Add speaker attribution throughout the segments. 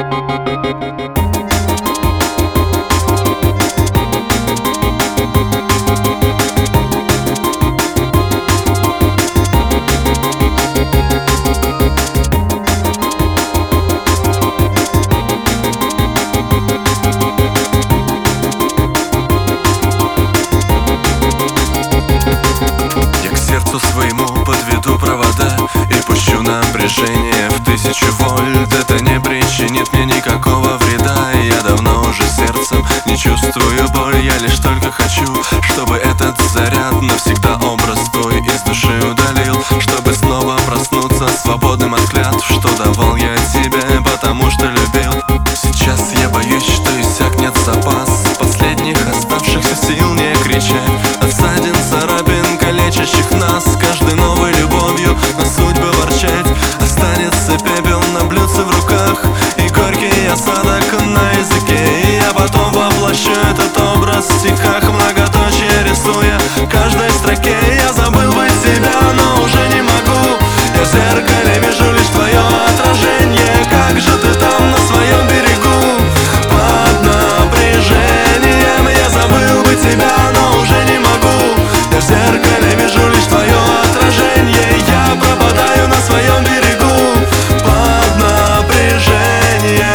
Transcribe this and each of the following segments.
Speaker 1: Своему подведу провода и пущу напряжение в 1000 вольт. Это не причинит мне никакого вреда. Я давно уже сердцем не чувствую боль. Я лишь только хочу, чтобы этот заряд навсегда образ твой из души удалил. Чтобы снова проснуться свободным от клятв, что давал я тебе, потому что любил. Сейчас я боюсь, что иссякнет запас последних оставшихся сил не кричать от ссадин, царапин, калечащих нас. Каждой новой любовью на судьбы ворчать. Останется пепел на блюдце в руках и горький осадок на языке. И я потом воплощу этот образ в стихах, многоточие рисуя в каждой строке. Я забыл быть себя, но уже не могу. Я в зеркале вижу лишь твое отражение. Как же ты там на своем берегу под напряжением? Я забыл быть себя, но уже не могу. Я в зеркале вижу лишь твое отражение. Я пропадаю на своем берегу под напряжением.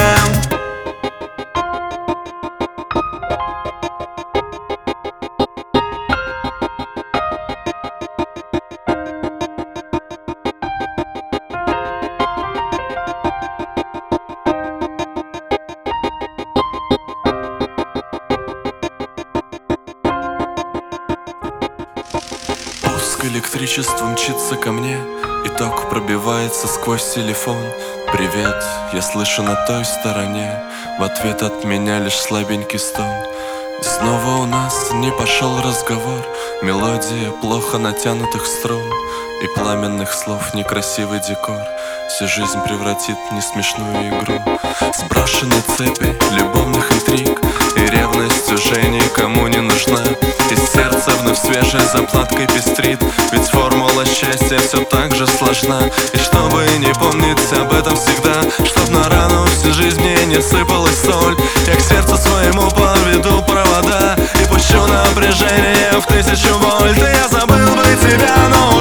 Speaker 1: Электричество мчится ко мне, и ток пробивается сквозь телефон. Привет, я слышу на той стороне, в ответ от меня лишь слабенький стон. И снова у нас не пошел разговор, мелодия плохо натянутых струн и пламенных слов, некрасивый декор. Всю жизнь превратит в несмешную игру. Сброшены цепи любовных интриг, и ревность уже никому не нужна. И сердце вновь свежей заплаткой пестрит, ведь формула счастья все так же сложна. И чтобы не помнить об этом всегда, чтоб на рану всю жизнь мне не сыпалась соль, я к сердцу своему подведу провода и пущу напряжение в 1000 вольт. И я забыл быть себя, но